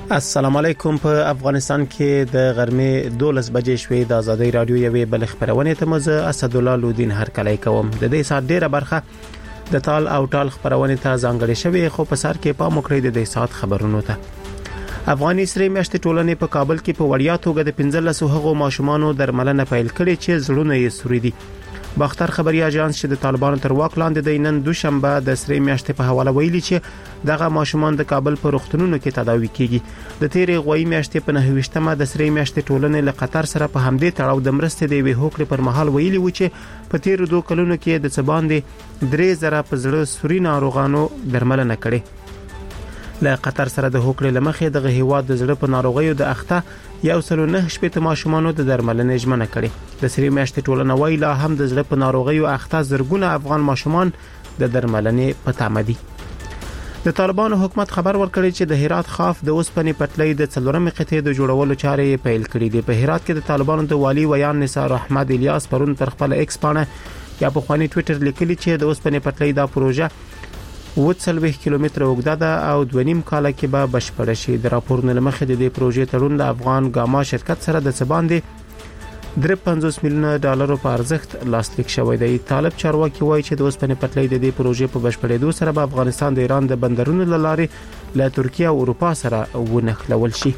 السلام علیکم. په افغانستان کې د غرمې 12 بجې شوې د ازادي رادیو یوې بل خبرونه ته مزه اسد الله لودین هر کله کوم. د دې سات ډیره برخه د تال او ټال خبرونه ته ځانګړې شوې، خو په سر کې پام وکړئ د دې سات خبرونو ته. افغاني سری میاشتې ټولنې په کابل کې په وړیا توګه د 15 هغو ماشومانو درملنه پیل کړې چې زړونه یې سوري دي. باختر خبري اژانس چې د طالبانو تر واک لاندې د نن دوشنبه د سری میاشتې په حواله ویلي چې دغه ماشومان د کابل په روغتونونو کې تداوي کیږي. د تیرې غوي میاشتې په 9مه د سری میاشتې ټولنې له قطر سره په همدې تړاو د مرستې د وی هوکړې پر مهال ویلي و چې په تیر 2 کلونو کې د څباندې 3000 په زړه سوري ناروغانو درملنه کړې. له قطر سره د هوکړې لمخې د هیواد د زړه په ناروغیو د اخته 109 ماشومانو د درملنې ژمنه کړې. د سری میاشتې ټولنه ویلا هم د زړه په ناروغیو اخته زرګونه افغان ماشومان د درملنې په تمه دي. د طالبانو حکومت خبر ورکړی چې د هرات خاف د اوسپنې پټلۍ د څلورمې قطعې د جوړولو چارې پیل کړې دي. په هرات کې د طالبانو د والی ویان نثار احمد الیاس پرون پر خپل ایکس باندې یا په خواني ټوئیټر لیکلی چې د اوسپنې پټلۍ دا پروژه 40 کیلومتر اوږده ده او 2.5 کال کې به بشپړ شي. د راپورونو لمخې د دې پروژې تړون د افغان ګاما شرکت سره د څباندې 350 میلیونه ډالرو په ارزښت لاسلیک شوی دی. طالب چارواکي وایي چې د اوسپنې پټلۍ د دې پروژې په بشپړېدو سره به افغانستان د ایران د بندرونو لارې له ترکیه او اروپا سره ونښلول شي.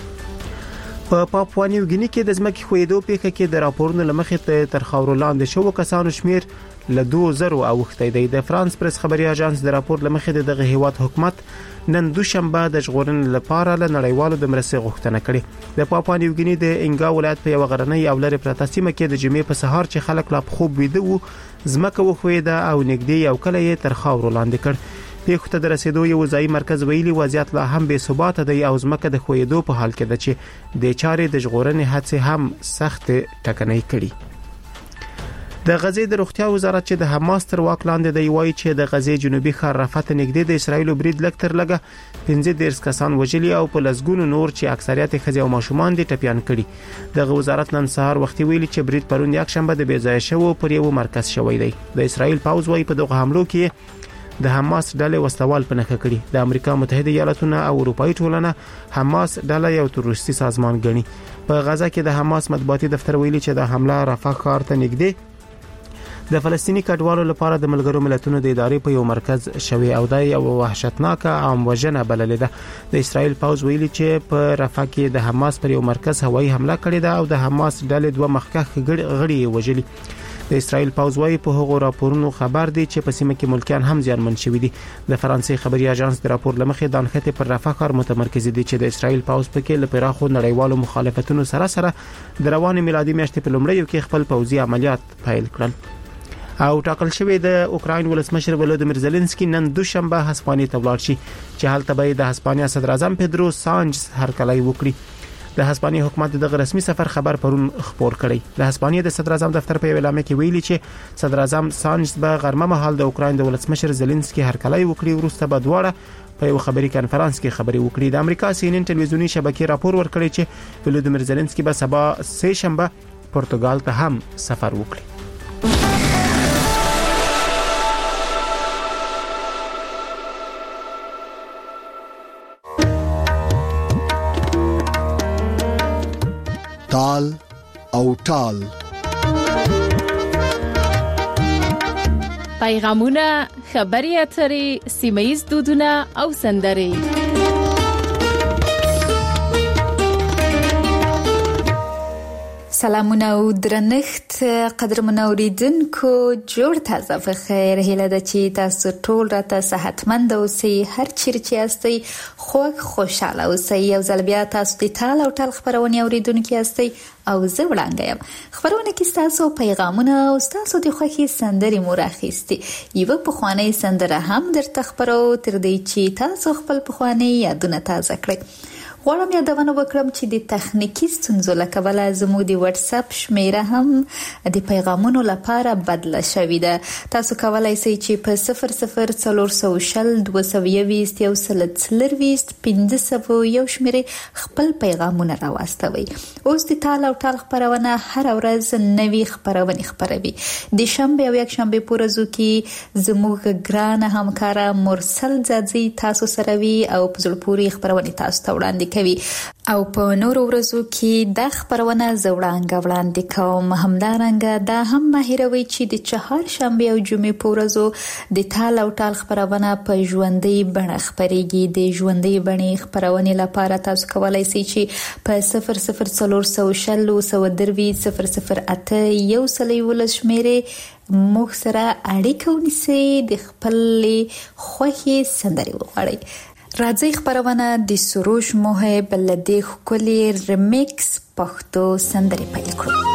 په پاپوا نیو ګینی کې د ځمکې خویدو پیښه کې د راپورونو لمخې تر خاورو لاندې شو کسانو شمیر له 2000 اوښتی دی. د فرانس پریس خبري اژانس د راپور لمخې دغه هیواد حکومت نن دوشنبه د ژغورنې لپاره له نړیوالو د مرستې غوښتنه کړې. د پاپوا نیو ګینی د انګا ولایت په یو غرنۍ او لرې پرته سیمه کې د جمعې په سهار چې خلک لا خوب ویده وو ځمکه وخویده او نږدې یو کله یې تر خاورو لاندې کړ. پیښو ته د رسیدو یو ځای مرکز ویلي وضعیت لا هم بې ثبات دی او ځمکه د خویدو په حال کې ده چې د چارې د ژغورنې هڅې هم سخت ټکنۍ کړي. د غزې د روغتیا وزارت چې د حماس تر واک لاندې دی وایي چې د غزې جنوبي ښار رفح نږدې د اسرایل برید لکتر لګه 15 کسان وژلي او په لسګونو نور چې اکثریت ښځې او ماشومان دي ټپيان کړي. د وزارت نن سهار وختي ویلي چې برید پرون یک شنبه د بیځای شوو پر یو مرکز شوی دی. د اسرایل پاوز وایي په دغه حملو کې د حماس ډلې وسوال په نخښه کړي. د امریکا متحده ایالاتونو او اروپאי ټولنه حماس ډله یو تروریستي سازمان ګڼي. په غزه کې د حماس مطبوعاتي دفتر ویلي چې د حمله رفح ښار ته نږدې د فلسطینی کډوالو لپاره د ملګرو ملتونو د ادارې په یو مرکز شوی او د یو وحشتناک عام وژنه بللې ده. د اسرایل پاوز ویلي چې په رفح کې د حماس پر یو مرکز هوایي حمله کړې ده او د حماس ډلې دوه مخکښ غړي وژلي. د اسرایل پاوز وايي په هغو راپورونو خبر دي چې په سیمه کې ملکیان هم زیانمن شوي دي. د فرانسې خبري اژانس د راپور لمخې د انخته پر رفح ښار متمرکز دي چې د اسرایل پاوز پکې له پراخو نړیوالو مخالفتونو سره د روان میلادي میاشتې په لومړیو کې خپل پوځي عملیات پیل کړل. او ټاکل شوی د اوکراین ولسمشر ولودیمیر زيلنسکي نن دوشنبه هسپانیا ته ولاړ شي چې هلته به د هسپانیا صدر اعظم پدرو سانچز هرکلی وکړي. د هسپانیا حکومت دغه رسمي سفر خبر پرون خبر کړی. د هسپانیا د صدر اعظم دفتر په اعلامیه کې ویلي چې صدر اعظم سانچز به غرمه مهال د اوکراین د ولسمشر زيلنسکي هرکلی وکړي. وروسته به دواړه په یو خبري کانفرنس کې خبري وکړي. د امریکا سی ان ان ټلویزیونی شبکې راپور ورکړی چې ولودیمیر زيلنسکي به سبا سه شنبه پرتګال ته هم سفر وکړي. تال او ټال پیغامونه، خبري اترې، سیمه‌یز دودونه او سندرې. سلامونه او درنښت قدرمن اوریدونکو، جوړ تازه په خیر. هیله ده چې تاسو ټول راته صحتمند اوسئ، هر چیرې یاستئ خوشاله اوسئ. یو ځل بیا تاسو د تال او ټال خبرونه اوریدونکو یاستئ او زه وړاندې یم. خبرونه کې تاسو پیغامونه او تاسو د خوښي سندرې مو راخیستي. یو پخوانی سندره هم درته خبرو تر دې چې تاسو خپل پخوانی یادونه تازه کړئ. غواړم یادونه وکړم چې د تخنیکی ستونزو له کبله زموږ د واتس اپ شمیره هم د پیغامونو لپاره بدله شوې ده. تاسو کولای شئ چې په 00402221 شمیره خپل پیغامونه راوستوي. اوس د تال او ټال خبرونه هر ورځ نوي خبرونه خبروي. د شنبه او یک شنبه په ورځو کې زموږ ګران همکار مرسل زادزی تاسو سره وي او په زړه پورې خبرونه تاسو ته وړاندې کوي او په نورو ورځو کې د خبرونه زوړانګ وړاندې کوم. همدارنګه دا هم ماهروي چې د چهارشنبه او جمعې په ورځو د تال او ټال خبرونه په ژوندۍ بڼه خبريږي. د ژوندۍ بڼې خبرونه لپاره تاسو کولای شئ چې په 0040 یو سلی ولس شمیره موږ سره اړیکه ونیسئ د خپل خوښي سندري وغواړئ. راځي خبرونه د سروش محب لدی خولي ریمیکس پښتو سندري پیل کړو.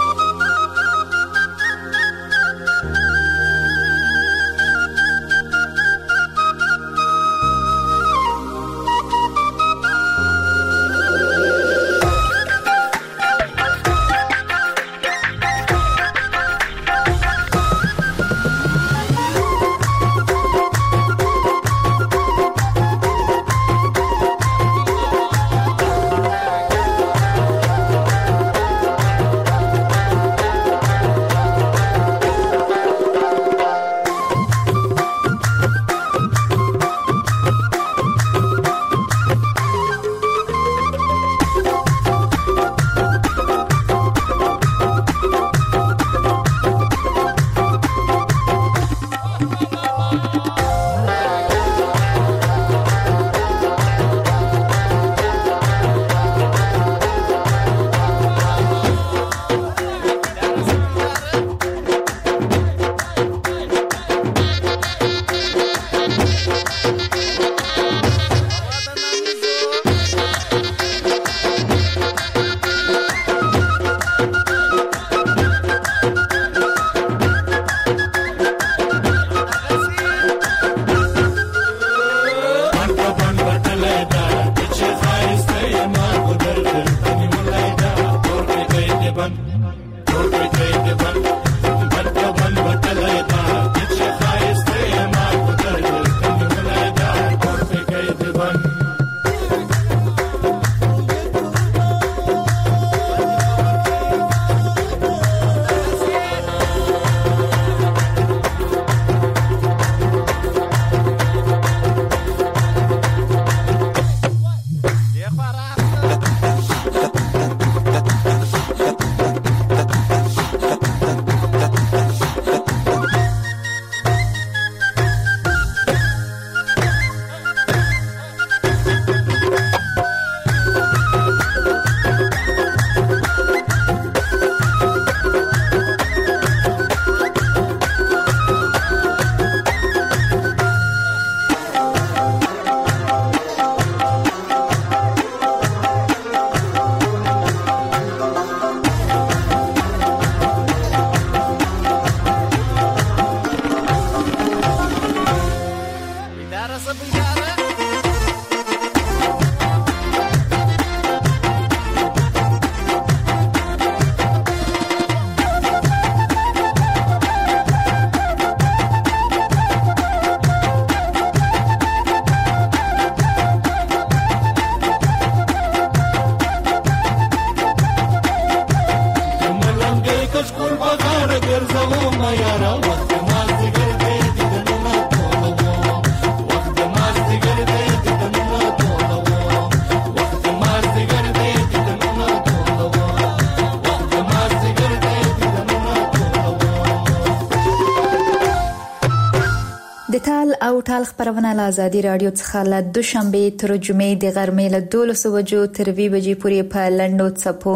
د تال او ټال خبرونه له آزادي رادیو څخه له دوشنبه تر جمعې د غرمې له 12 بجو تر 2 بجې پورې په لندو څپو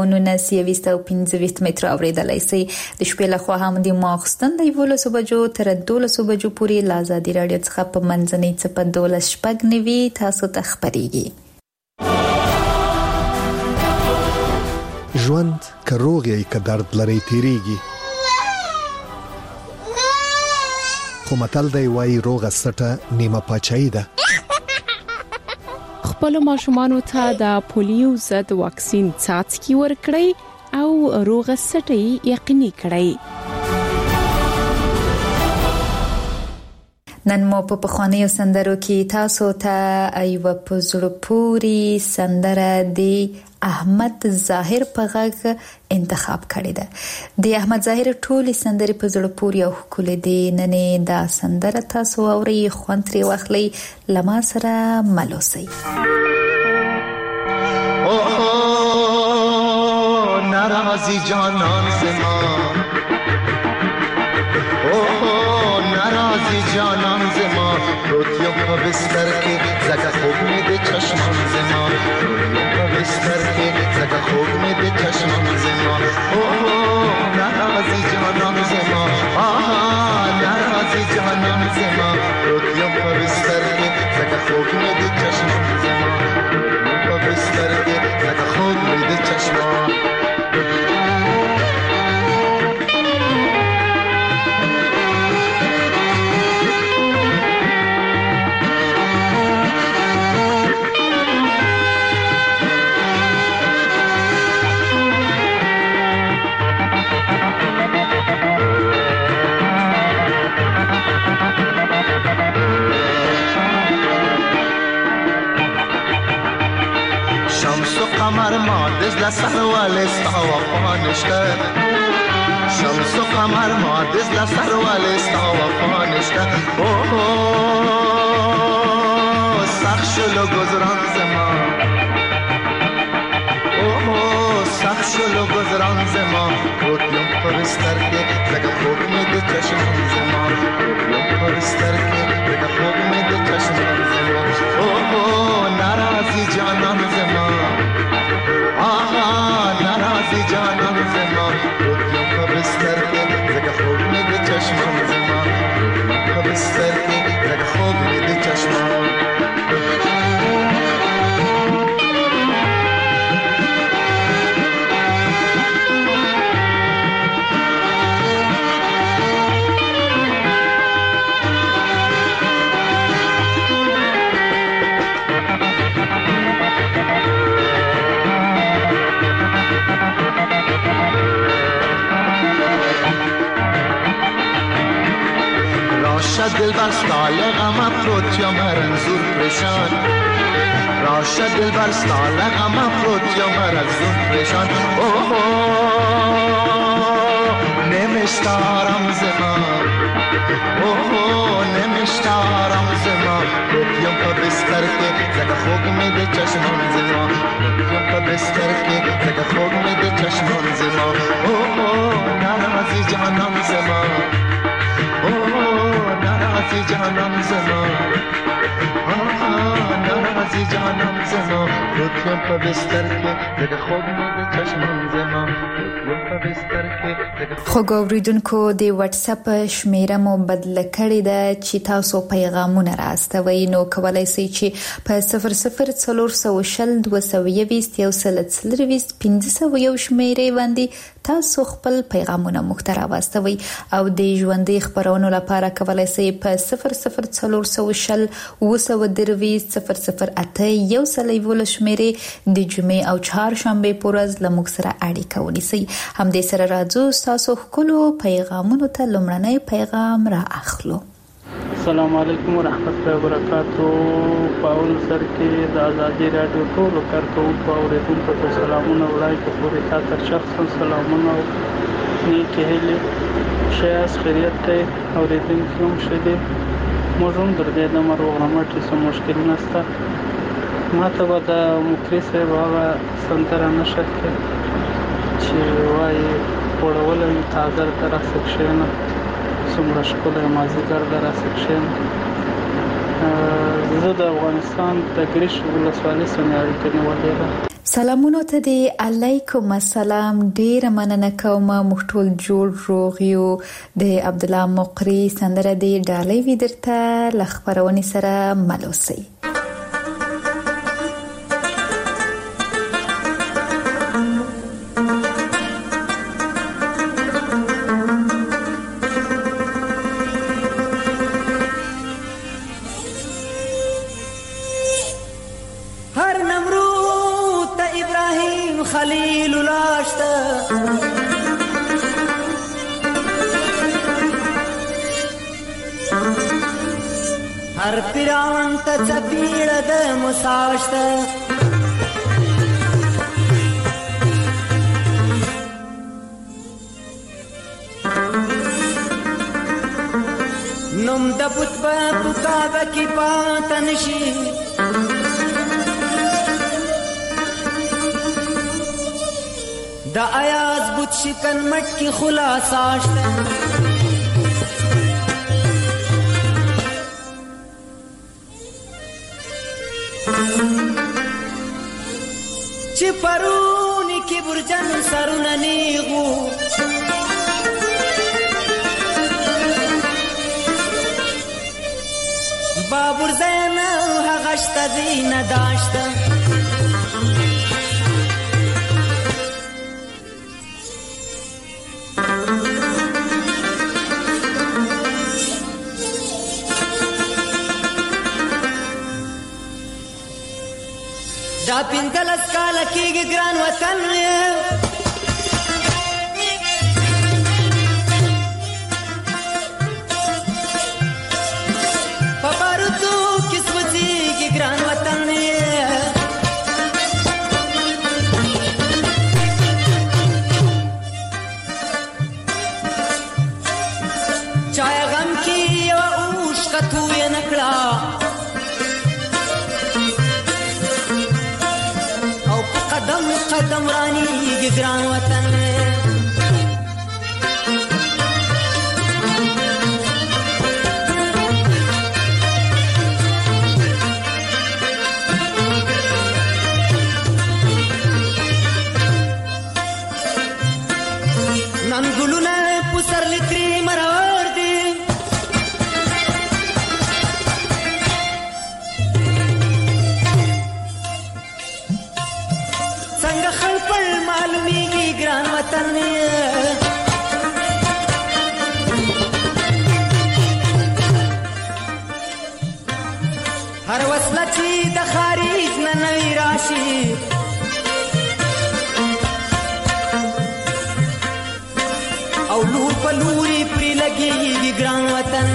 1925 متر اوریدلای شئ. د شپې له خوا هم د ماخستن د 12 بجو تر 12 بجو پورې له آزادي رادیو څخه په منځنۍ څپه 12 شپږ نوي تاسو ته خبريږي. ژوند کروغي که درد لري تیریږي، خو متل دی وای روغه سټه نیمه پاچاهي ده. خپل ماشومانو ته د پولیو ضد واکسین څاڅکي ورکړئ او روغه سټه یقیني کړئ. نن مو په پخوانیو سندرو کې تاسو ته یو په زړه پوري سندره دی احمد ظاهر په غږ انتخاب کړی ده. د احمد ظاهر ټولې سندرې په زړه پوري او ښکلې دي. نن دا سندره تاسو اورئ، خوند ترې واخلئ، له ما سره مل اوسئ. اوه نرازی جانان زما، اوه نرازی جانان زما، روتیم پا بستر که زگه خوب میده چشمان زما، روتیم پا بستر که زگه خوب میده چشمان زما، اوه نرازی جانان زما، آه نرازی جانان زما، روتیم پا بستر که زگه خوب میده چشمان زما، روتیم پا بستر که زگه خوب میده چشمان. قمر ما دزل سر والستا وفانشته، شمس و قمر ما دزل سر والستا وفانشته، اوه سخ شلو گذران زما، اوه سخ شلو گذران زما، روتیم پرستر که زگه خوب میده چشمان زما، روتیم پرستر که زگه خوب میده چشمان زما، اوه نرازی جانان زما، آها نرازی جانان زما، روتیم پا بستر که زگه خوب میده چشمان زما، روتیم پا بستر که زگه خوب میده چشمان. دل بر سال غم افروت یا مرنزور پریشان، راشد دل بر سال غم افروت یا مرنزور پریشان، اوه نمیشتارم زما، اوه نمیشتارم زما، روتیم پا بستر که زگه خوب میده چشمان زما، روتیم پا بستر که زگه خوب میده چشمان زما، اوه نرازی جانان زما، اوه نرازی جانان زما، آه نرازی جانان زما، روتیم پا بستر که زگه خوب میده چشمان زما، روتیم پا بستر که زگه. خو اوریدونکو د واتس اپ شمیره مو بدل کړی ده چې تاسو پیغامونه راستوي، نو کولای شئ چې په 00402221 شمیره باندې تاسو خپل پیغامونه مخ ته راوستوي، او د ژوندۍ خبرونو لپاره کولای شئ په 0040220008 شمیره د جمعې او چهارشنبه په ورځ له موږ سره اړیکه ونیسئ. همدې سره راځو تاسو خپلو پیغامونو ته لومړنی پیغام را اخلو. السلام علیکم ورحمت الله وبرکاتو. پاول سر کې د آزادي رادیو ټولو کارکونکو او اوریدونکو ته سلامونه وړاندې کوم. تاسو شخصا سلامونه او نیکی هیلې شایس خیریت ته اوریدونکو هم شته. موږ هم درته د مرو غمټي سم مشکل نشته. ما ته به د مکري صاحب هغه سندره نشه چې وایي وړول تازه تر سکشن څومره ښکلی مازدیګر د راسکشن. زه د افغانستان د ګریش ولسوالۍ سره اړیکه نیولې ده. سلامونه ته دی. علیکم السلام. ډیر مننه کوم. موږ ټول جوړ روغ یو. د عبد الله مقری سندره دی ډالۍ وی درته لخبرونی سره ملوسی. هر پیران ته چپیړه د مساشته نوم د بوت په کعبه کې پاتې نشي د ایاز بوت شکن مټ کی خلاصا شته چې پرونی کی برجن سرونه نیغو بابور زین هغه شته دی نه داشته دا پینځلس کاله کېږي ګران وطن په بارودو کې سوځېږي ګران وطن چای غم کې یوه اوښکه تویه نه کړه قدم رانیږي ګران وطن نن ګلونه پسرلي ترې مرور دي څنګه خلپړ معلومیږي ګران وطن هر وسله چې د خارج نه نوی راشي او لور په لوري پرې لګېږي ګران وطن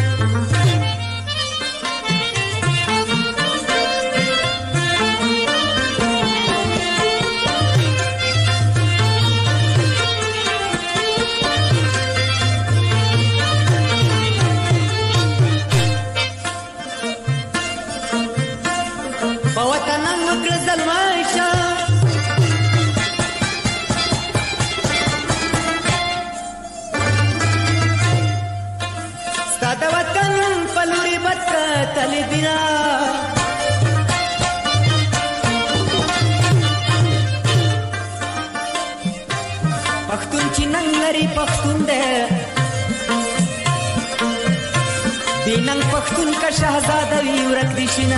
پښتون چې نن لري پښتون دی بې ننګ پښتون که شهزاده وي ورک دي شینه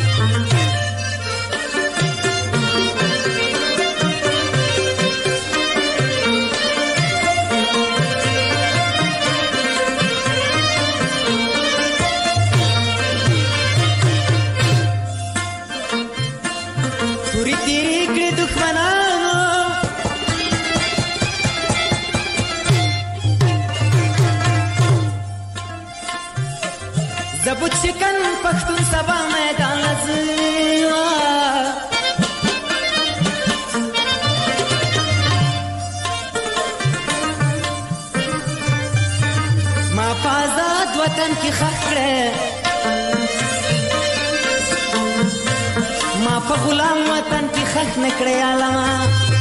زبوت شکن پښتون سبا میدان لزیوا ما پازاد وطن کی خخره ما په غلام وطن کی خخ نکړې عالمه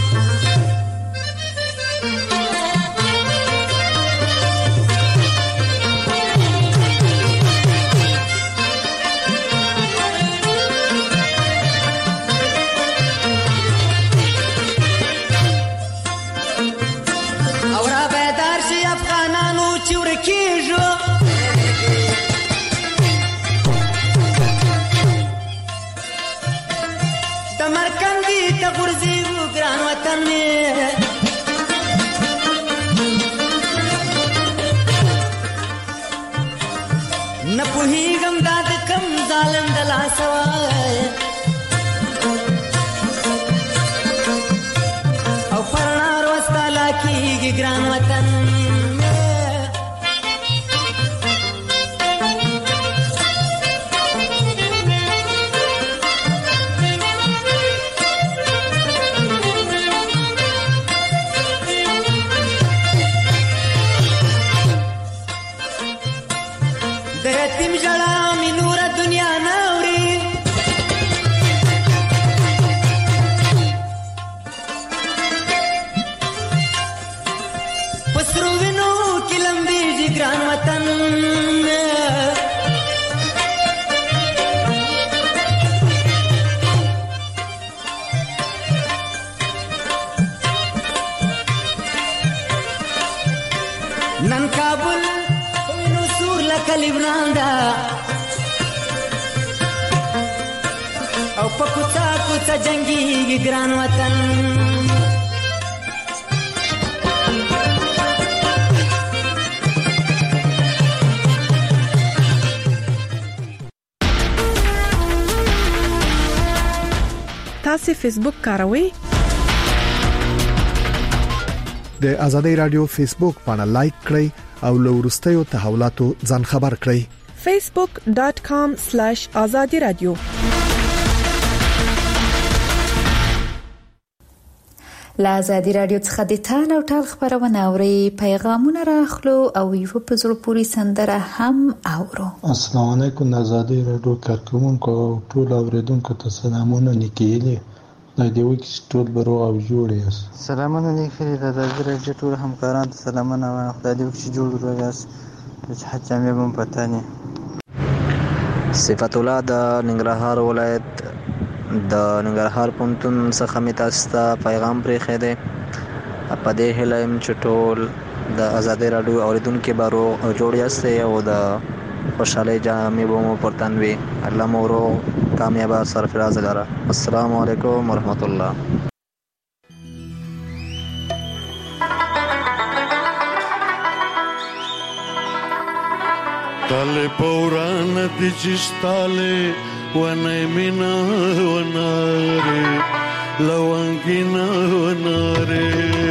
نه پوهیږم دا د کم ظالم د لاسه وای او پر نار وستا لا کېږي ګران وطن کلیبران دا او په کوڅه کوڅه جنگيږي ګران وطن تاسو فیسبوک کاروئ؟ د آزادۍ رادیو فیسبوک باندې لایک کړئ او له وروستیو تحولاتو ځان خبر کړئ. facebook.com/azadi radio. لا آزادي رادیو څخه د ټال او ټال خبرونه اوري پیغامونه راخلو او یو په زړه پوری سندره هم اورو. السلام علیکم آزادي رادیو کارکونکو او ټول اوریدونکو ته سلامونه نیکیلي د دې وکي ټول برو او جوړ یاست. سلامونه نیکیلي د آزادي رادیو ټول همکارانو ته سلامونه وایم خدای دې وکي جوړ یاست چې حتی مې هم پته نه. صفات الله د ننګرهار ولایت د ننګرهار پونتون څخه می تاسو ته پیغام پرې خېده په دې هلایم چټول د آزادۍ رادیو اوریدونکو بارو جوړ یاست او د خوشاله جامې بومو پرتنوي الله مورو کامیاب سرفراز لاره. السلام علیکم ورحمت الله. Tale paurana di cistale wana mina wanare lawangina wanare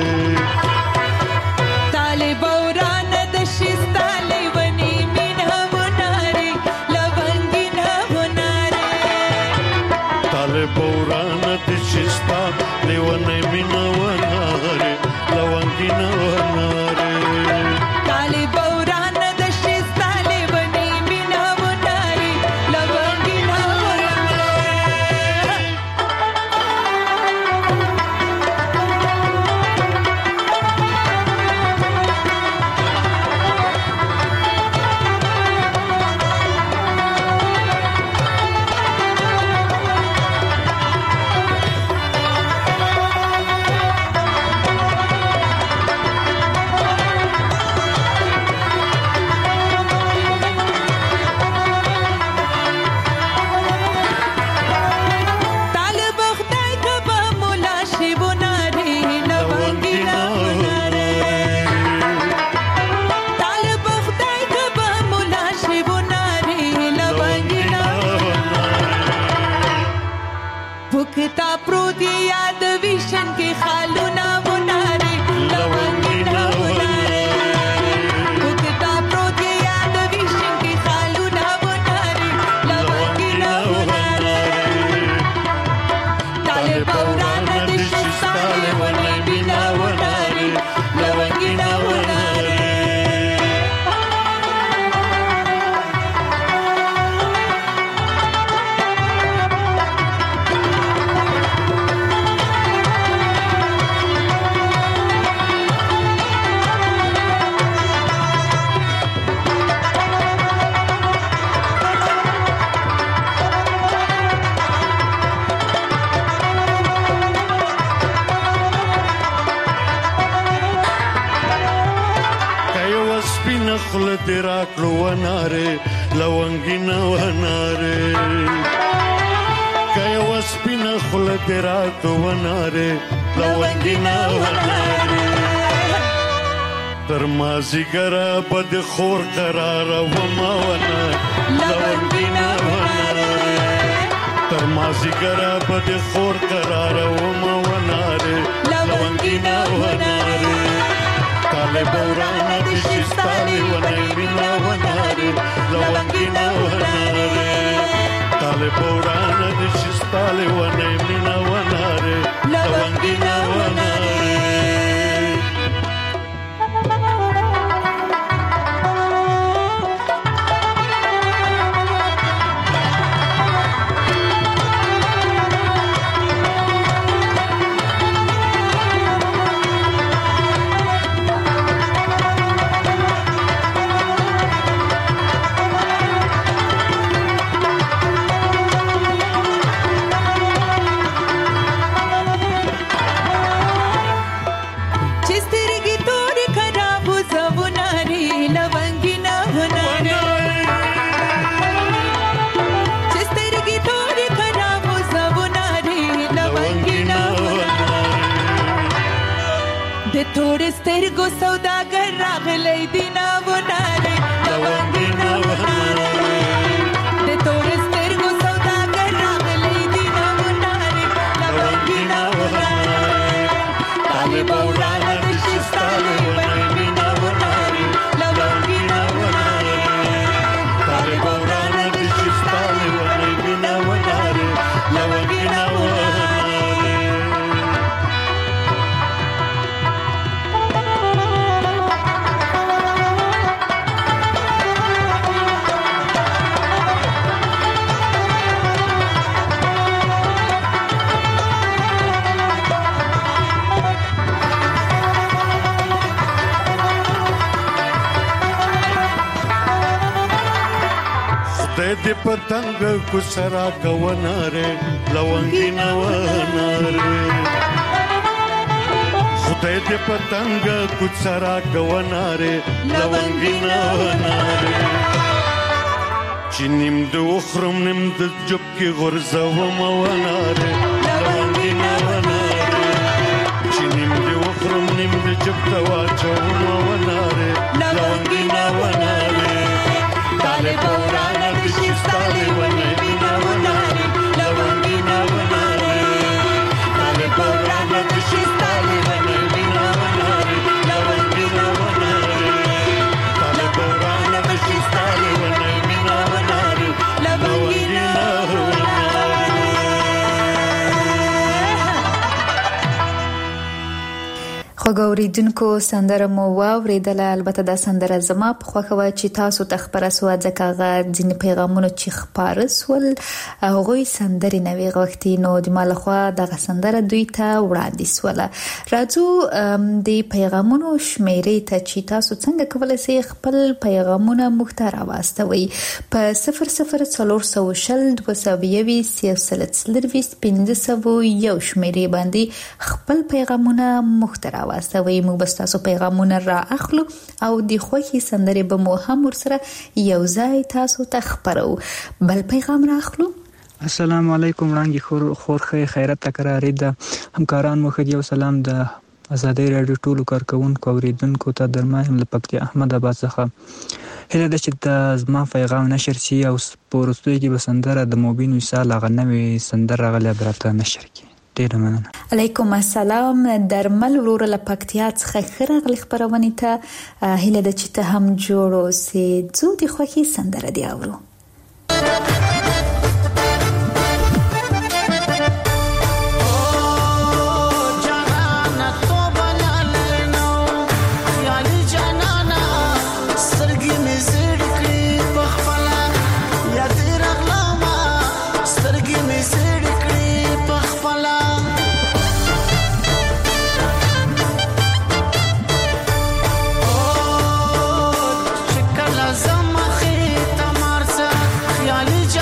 Tale paurana di cistale wana mina wanare lawangina wanare Tale paurana di cistale wana mina wanare lawangina wanare Tale paurana di cistale wana mina wanare lawangina Bukta prodi yad vishan ke khaluna bunare lawangina bunare Bukta prodi yad vishan ke khaluna bunare lawangina bunare Tale paurana dishistale wanabina bunare lawangina bunare خل دراکلو وناره لونگینا وناره کای وسپینا خل دراکلو وناره لونگینا وناره ترمازی گرا بد خور قرار وما وناره لونگینا وناره ترمازی گرا بد خور قرار وما وناره لونگینا وناره Tale paurana di cistale wanabina wanare lawangina wanare Tale paurana di cistale wanabina wanare lawangina wanare تور سترګو سوداګر راغلی دینا وناره لونګینا وناره د تور سترګو سوداګر راغلی دینا وناره لونګینا وناره طالب ورانه د شستاله وناره وناره لونګینا وناره طالب ورانه د شستاله وناره وناره لونګینا وناره د پتنګ کو سرا کووناره لونګینا وناره خدای دې پتنګ کو سرا کووناره لونګینا وناره چنیم د وخرم نیم د جب کې غرزه و موناره لونګینا وناره چنیم د وخرم نیم د جب توا چو موناره لونګینا وناره طالب ورانه د شستاله وناره وناره لونګینا وناره طالب ورانه د شستاله وناره وناره لونګینا وناره طالب ورانه د شستاله وناره وناره لونګینا خوګوریدونکو سندره مو واوریدله. البته دا سندره زما په خوښه و چې تاسو ته خبره سو ځکه هغه ځینې پیغامونه چې خپاره سول هغوی سندرې نه وي غوښتي نو د مالخوا دغه سندره دوی ته وړاندې سوله. راځو د پیغامونو شمیرې ته چې تاسو څنګه کولی شئ خپل پیغامونه موږ ته راواستوئ په 002022 شمیرې باندې خپل پیغامونه موږ ته راواستوئ. موږ به تاسو پیغامونه را اخلو او د خوښي سندرې به مو هم ورسره یو ځای تاسو ته خبرو. بل پیغام را اخلو. السلام علیکم وړاندې خورخه خیرت تکراری ده همکاران مو خدي او سلام د آزادۍ رادیو ټولو کارکونکو اوریدونکو ته درمایم لپکتي احمد آباد څخه هله د چې د زما پیغام نشر شي او پورستوي کې بسندره د موبین وصال غنوي سندره غل برته نشر کی. علیکم السلام درمل ورور لپکتیا څخه خرغلی خبرونه ته هله د چې ته هم جوړو سي زو د خوخي سندره دی اورو. زما خې تمارسه خیال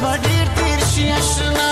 بډیر تیر شي اشنا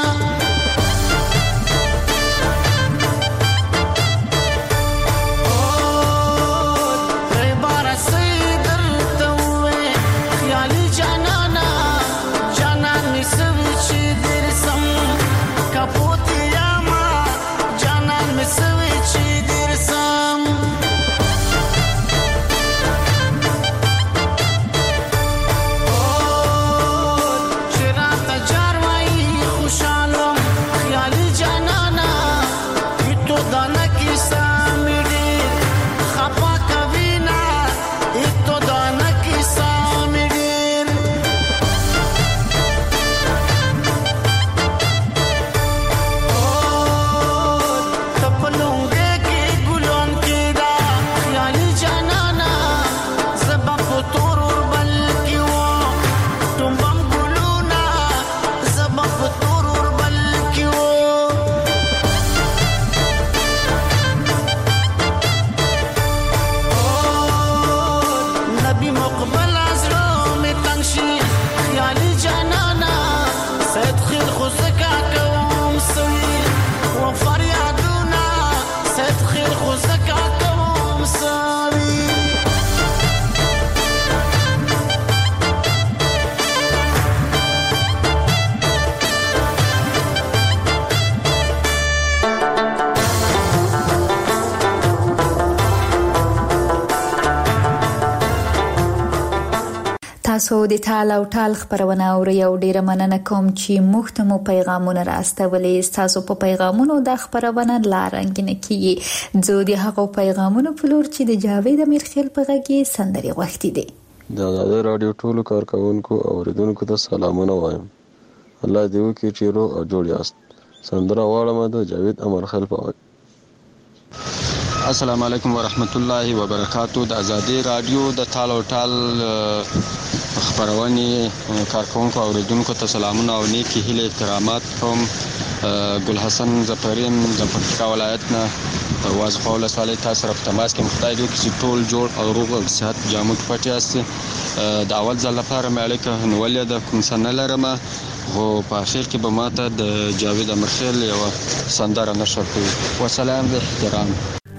تاسو د ټال او ټال خبرونه اورئ او ډیره مننه کوم چې موږ ته مو پیغامونه راستولې. تاسو په پیغامونو د خبرونه لارنګینه کیږي. زه د هغو پیغامونو په لور چې د جاوید امیرخیل په غږی سندري غوښتي دي. د آزادۍ رادیو ټولو کارکونکو او اوریدونکو ته سلامونه وایم. الله دې وکړي چې روغ او جوړ یاست. سندره واړم د جاوید امیرخیل په غږ. السلام علیکم ورحمت الله وبرکاتو. د آزادۍ رادیو د ټال او ټال خبرونه کارکونکو او اوریدونکو ته سلامونه او نیکی هیله احترامات کوم. ګل حسن ظفرین د پکتیکا ولایت نه واځخه ولسوالۍ تاسو سره په تماس کې خدای دې چې ټول جوړ او روغ او صحت جامو کې پټ یاست. د اول ځل لپاره مې الیکه نولې د کوم سن لرم او په اخر کې به ماته د جاوید امیرخیل یو سندره نشر کړي. والسلام د احترام.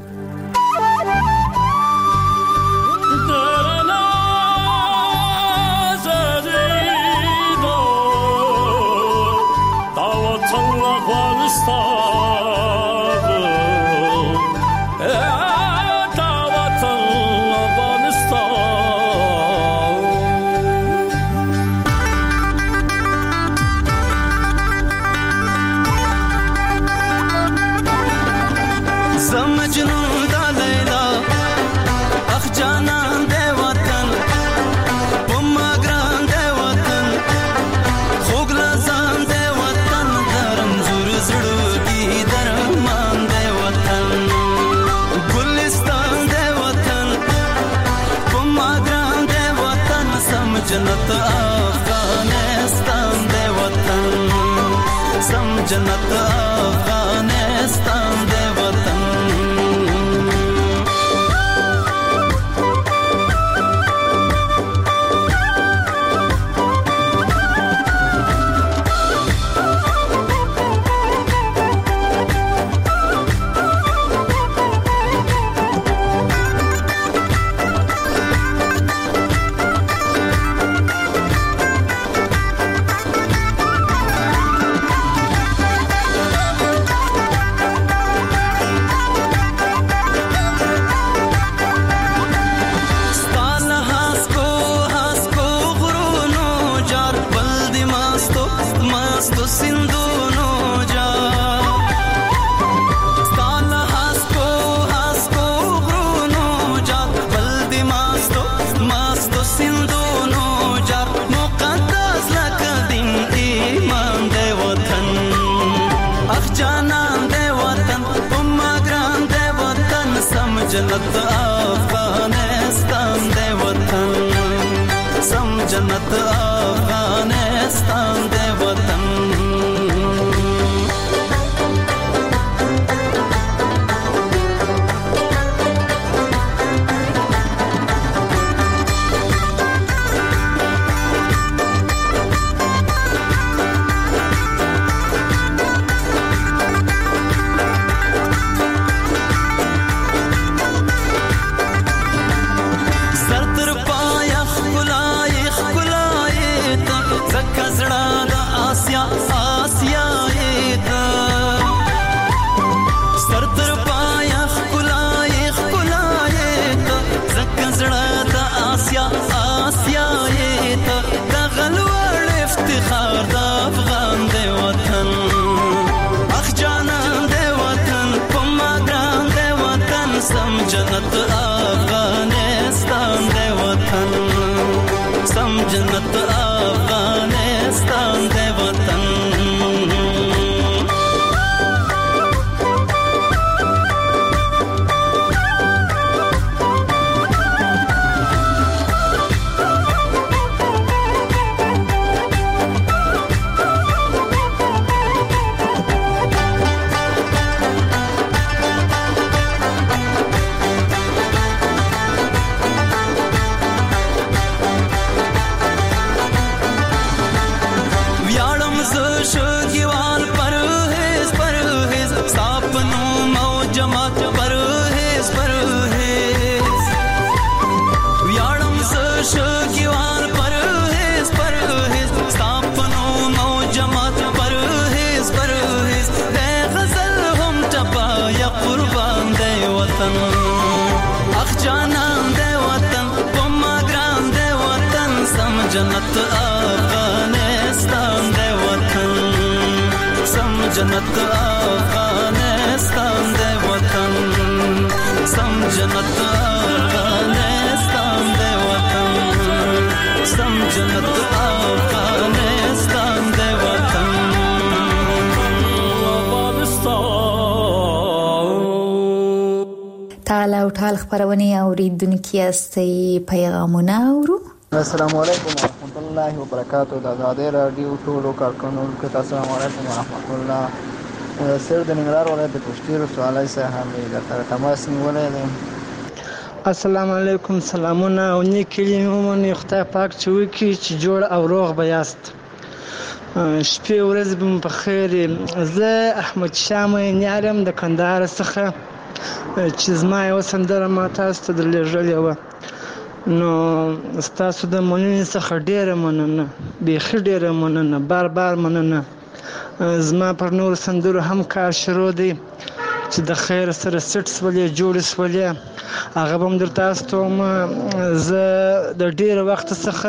جنت افغانستان دے وطن سم جنت افغانستان دے وطن جنت افغانستان دے وطن سم جنت افغانستان دے وطن جنت افغانستان دی وطن سم جنت افغانستان دی وطن سم جنت افغانستان دی وطن تعال او ټال خبرونه اوریدونکو استي پیغامونه اورو. السلام علیکم ورحمۃ اللہ وبرکاتہ. د آزادۍ رادیو ټولو کارکونکو ته السلام علیکم ورحمۃ اللہ. سر د ننګرهار ولایت د پښتیر سوالای څخه مې د تماس نیولې ده. السلام علیکم. سلامونه او نیکې مومن خدای پاک چې وکړي چې جوړ او روغ به یاست. شپې ورځې به مو په خیر. زه احمد شاه مینیارم د کندهار څخه چې زما یو سندره ما تاسو ته درلېږلې وه. نو ستاسو د مننې څخه ډېره مننه، بیخي ډېره مننه، بار بار مننه. زما پر نور سندرو هم کار شروع دی چې د خیر سره سټ سولې جوړې سولې هغه به هم در تاسو ته وم. زه د ډېر وخت څخه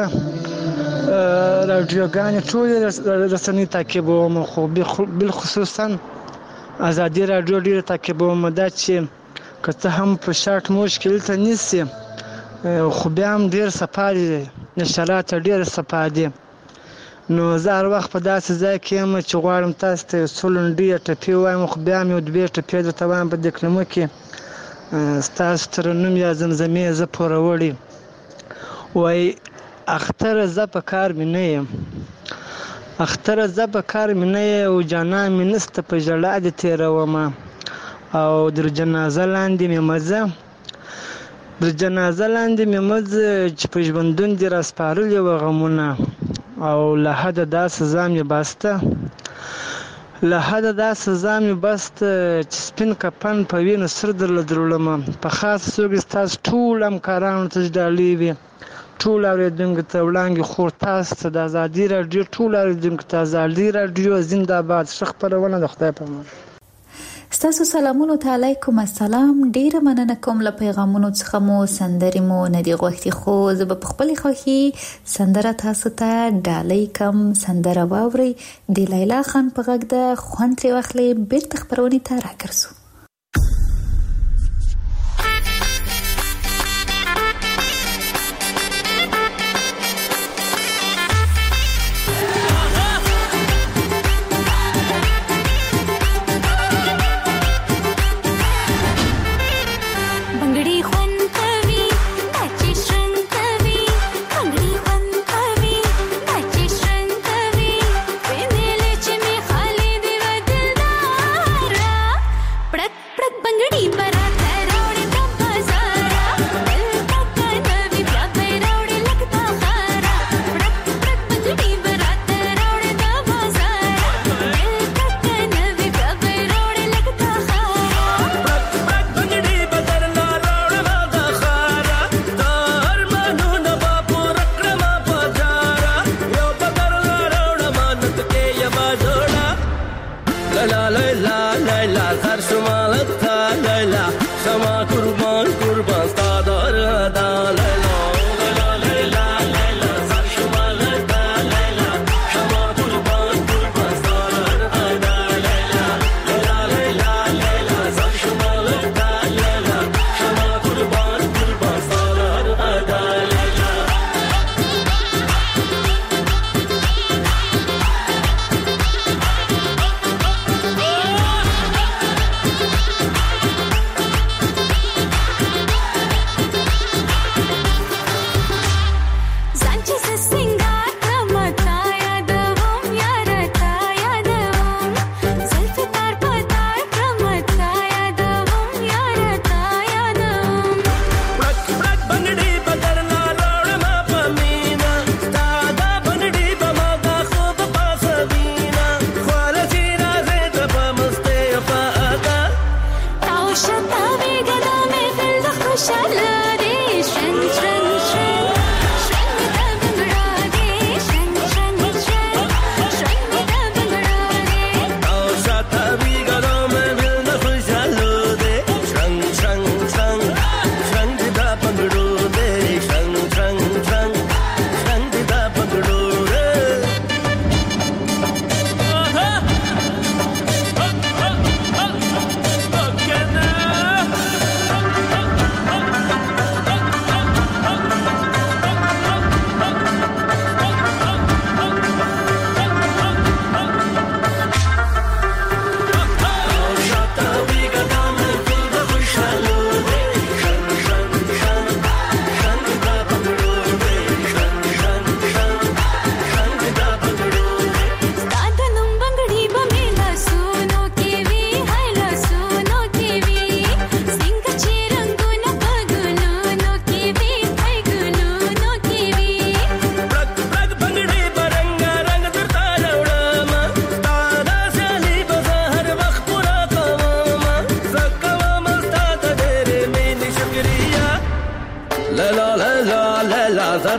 راډیوګانې ټولې رسنۍ تعقیبوم، خو بالخصوصا ازادي راډیو ډېره تعقیبوم. دا چې که څه هم په شارټ موج کې دلته نیسي خو بیا هم ډېر صفا دي، نشرات ډېر صفا دي. نو زه هر وخت په داسې ځای کې یم چې غواړم تاسو ته یو څو لنډې ټپې ووایم، خو بیا هم یو دوې ټپې درته وایم په دې کلمو کې ستاسو ترنم یا زمزمې زه پوروړې. وایي اختره زه په کار مې نه یم، اختره زه په کار مې نه یم، او جانان مې نسته په ژړا دې تېرومه، او در جنازه لاندې مې مزه در جنازه لاندې مې مزه چې په ژوندون دې راسپارلي وه غمونه، او له حده دا سزا مې بسته، له حده دا سزا مې بسته چې سپین کفن په وینو سر درله دروړمه. په خاصه توګه ستاسو ټولو همکارانو ته ډالۍ وي، ټولو اورېدونکو ته وړاندې خور تاسو ته د ازادي راډیو ټولو اورېدونکو ته ازادي راډیو زنده باد. ښه خپرونه د خدای په امان. ستاسو سلامونو ته علیکم السلام. ډیره مننه کوم له پیغامونو څخه مو سندرې مو نه دی غوښتي، خو زه به په خپل خوښي سندره تاسو ته ډالۍ کم. سندره واوري د لیلا خان په غږ ده، خوند ترې واخلئ. بیرته خپرونې ته راګرځو.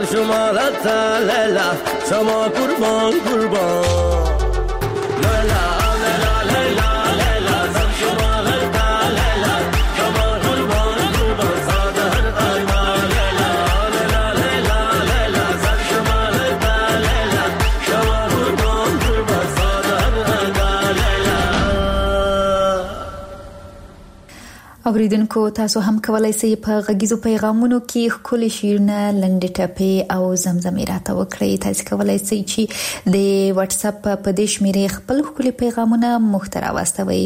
شمالت لیلا شما قربان قربان لیلا لیلا لیلا لیلا زن شمالت لیلا شما قربان قربان ساده هر آیمان لیلا لیلا لیلا لیلا زن شمالت لیلا شما قربان قربان ساده هر آیمان لیلا. اوریدونکو تاسو هم کولای شئ په غږیزو پیغامونو کې خپل شیرونه لنډې ټپې او زمزمې راته وکړئ. تاسو کولای شئ چې د واتس اپ په دې شمیرې خپل خپل پیغامونه محتوا واستوي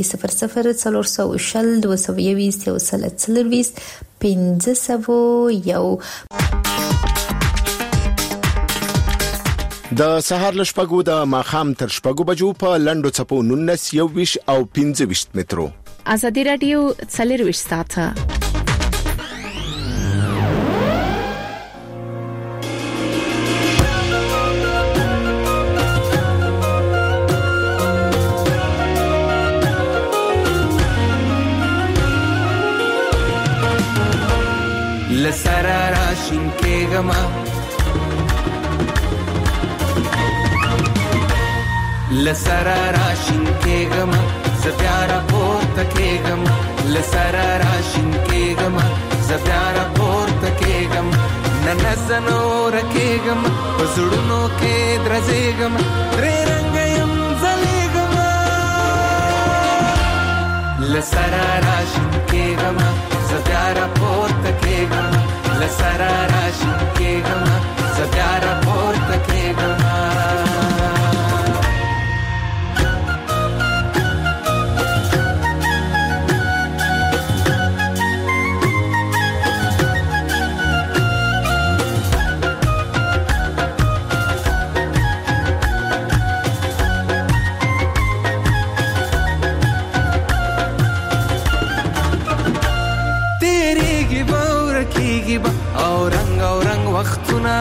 0020221501 د سهار لشپګو د ماخام تر شپګو بجو په لندو چپو 19 او 25 مترو. ازادي رادیو 24 ساعته لسرا راشین کېګما لسرا راشین کېګما زبیارا پورته کېګم لسرا راشین کېګم زبیارا پورته کېګم نن زنور کېګم پزړونو کې درځېګم درې رنگ يم زلېګم لسرا راشین کېګم زبیارا پورته کېګم لسرا راشین کېګم زبیارا پورته کېګم اورنګ وختونه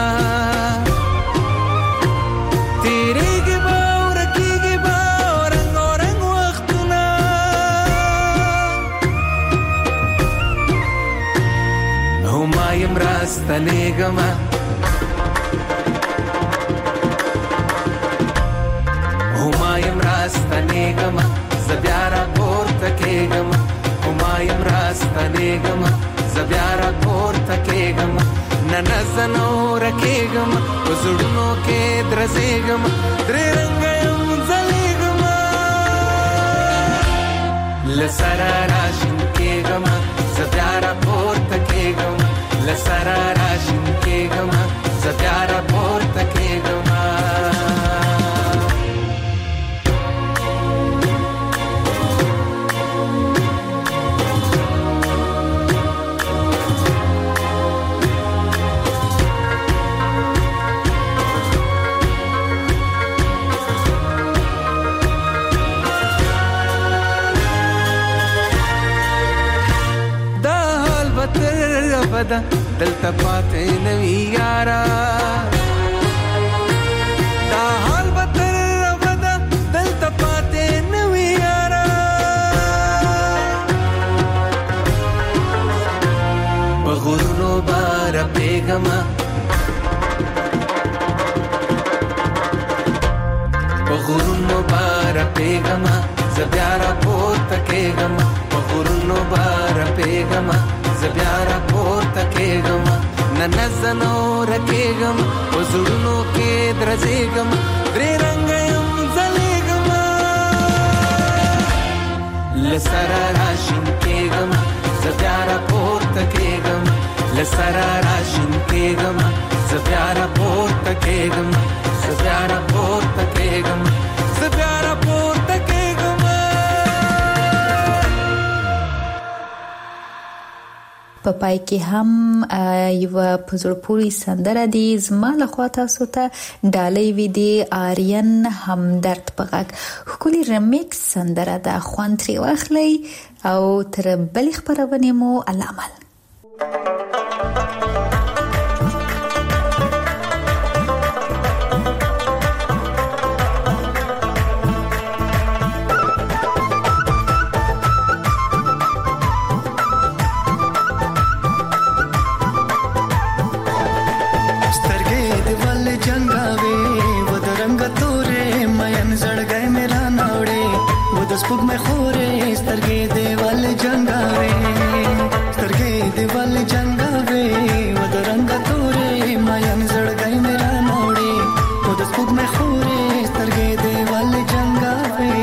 تیریږي به ورکیږي به اورنګ وختونه هما یم راستنېږمه هما یم راستنېږمه زه بیا راپورته کېږم هما یم راستنېږمه زه بیا راپورته کېږم نن زنور کېږم په زړونو کې درځېږم درې رنګه یم ځلېږم لسره راشین کېږم زه بیا راپورته کېږم لسره راشین کېږم زه بیا راپورته کېږم دلته پاتې نوی یارا دا حال به تر ابده دلته پاتې نوی یارا په غرونو بار پیغما په غرونو بار پیغما زه بیا راپورته کېږم په غرونو بار پیغما زبیا راپورته کېږم نن زنور کېږم په زړونو کې درځېږم درې رنګه یم ځلېږم لسره راشین کېږم زبیا راپورته کېږم لسره راشین کېږم زبیا راپورته کېږم زبیا راپورته کېږم زبیا راپورته کېږم په پای کې هم یو پزړپوري سندره دی زما له خوا تاسو ته ډالۍ وی دی آریان همدرد په غږ خولي ریمیکس سندره ده خوان تری واخلي او تر بل خبرونه مو علامل سترګې د سپوږمۍ خورې سترګې دې ول جنگاوي سترګې دې ول جنگاوي و د رنگ تورې ماین زړګي میرا موړې و د سپوږمۍ خورې سترګې دې ول جنگاوي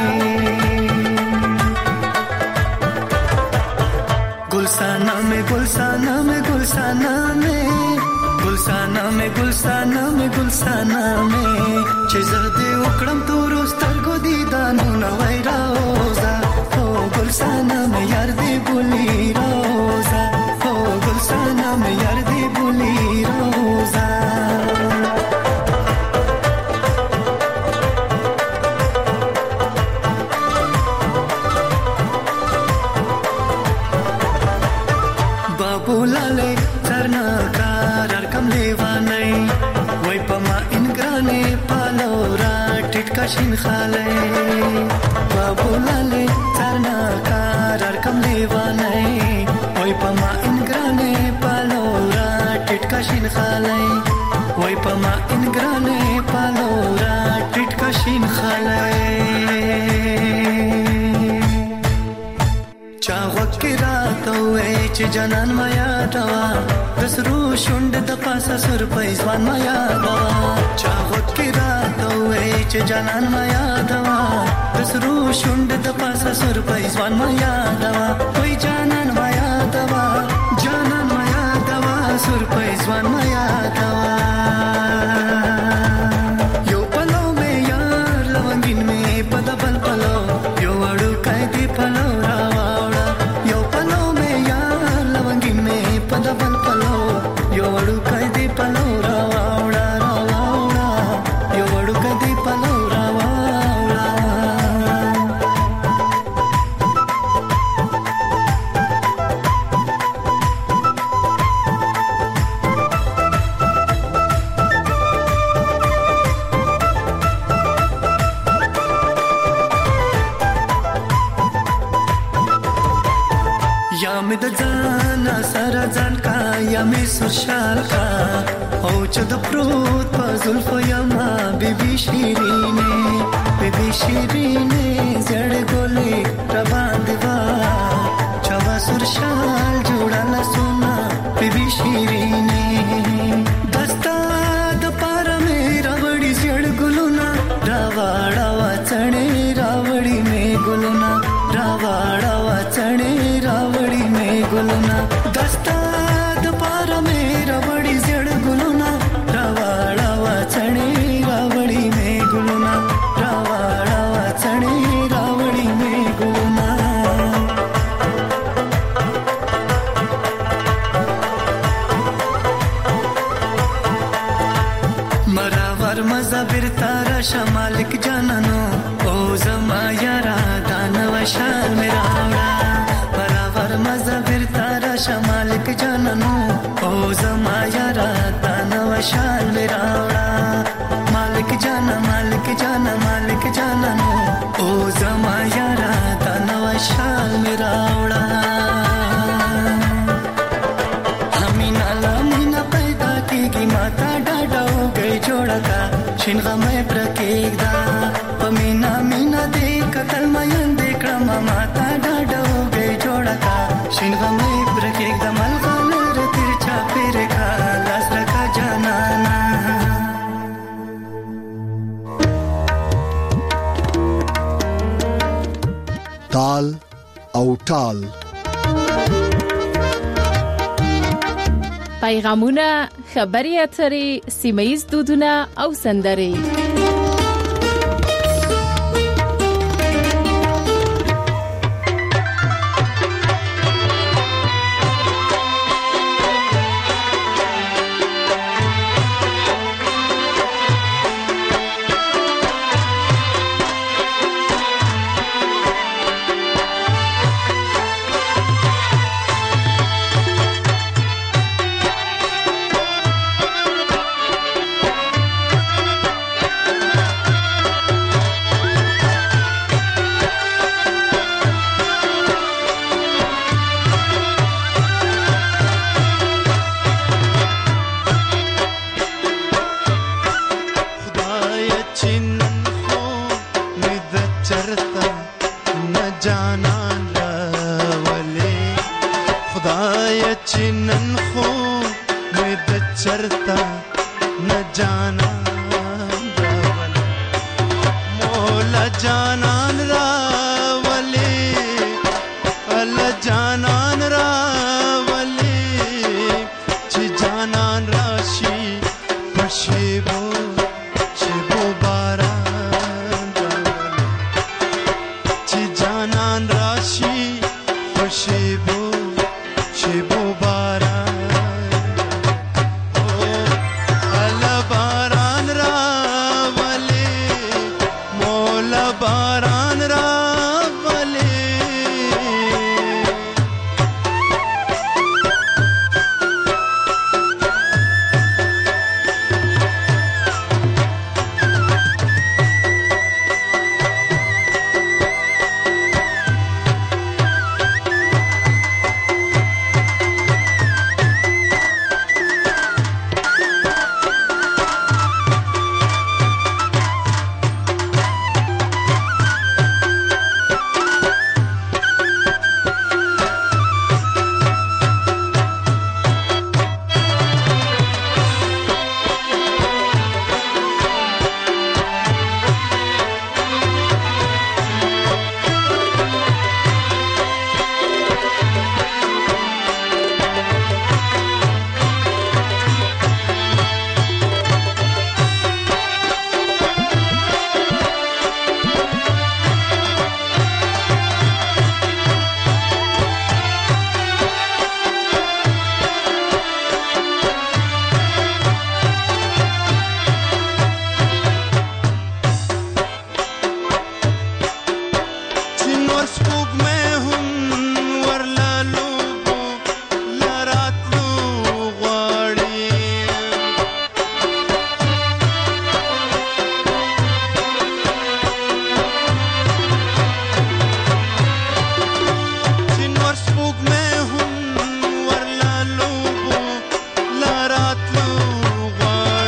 गुलसाना में गुलसाना में गुलसाना में गुलसाना में गुलसाना में गुलसाना में चेज़दे उकड़म तोरो स्तरगो दीदानो नवै रोजा ओ गुलसाना में यार दे बुली रोजा ओ गुलसाना में यार दे बुली रोजा बोलाले चरना कार कम लेवानै वै पमा इनग्राने पालोरा टिटका शिन खाले बोलाले चरना कार कम लेवानै वै पमा इनग्राने पालोरा टिटका शिन खाले वै पमा इनग्राने पालोरा टिटका शिन खाले چې جنان ما یادوا دسرو شوند د پاسه سر پېزوان ما یادوا چا غوت کې راته وې چې جنان ما یادوا دسرو شوند د پاسه سر پېزوان ما یادوا وای جنان ما یادوا سر پېزوان ما یادوا یو پلو مې یار لونګین مې پدبل پلو یو اړو کای دی پلو راوړا یو پلو مې یار لونګین مې پدبل پلو یو اړو کای دی پلو راوړا یو اړو کای دی پلو راوړا या में द जाना सारा जान का या में सुशाल का او چې د پروت په زلفو یما بیبي شیرینه زړ ګولې را باندې وا چوا سرشال جوړاله سونا بیبي شیرینه دستا د پار مې راوړي زړ ګلونا راوړا وچړې راوړي مې ګلونا راوړا وچړې راوړي مې ګلونا دستا د پار مې راوړي زړ ګلونا راوړا وچړې راوړي مې ګلونا راوړا وچړې راوړي مې ګلونا मरावर मजा बिरतारा शमालिक जाननो ओ जमा यारा दानव शाल मेरा मरावर मजा बिरतारा शमालिक जाननो ओ जमा यारा दानव शाल मेरा मालिक जाना मालिक जाना मालिक जाननो ओ जमा यारा दानव शाल मेरा मीना पैदा की माता डाडा हो गई जोड़ा का शिनगा में प्रकेदा पमीना मीना देख कतल मयन देख रमा माता डाडा हो गई जोड़ा का शिनगा में प्रकेदा मलगा नर तिरछा पेरे का लास रखा जानाना ताल او ټال پیغامونه خبري اترې سیمایي دودونه او سندرې चिनन खो में द चरता न जाना रावले मोला जानान रावले अल जानान रावले ची जानान राशि पशेबो शेबो बारा रावले ची जानान राशि पशेबो शेबो बारा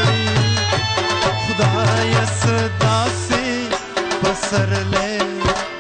सरले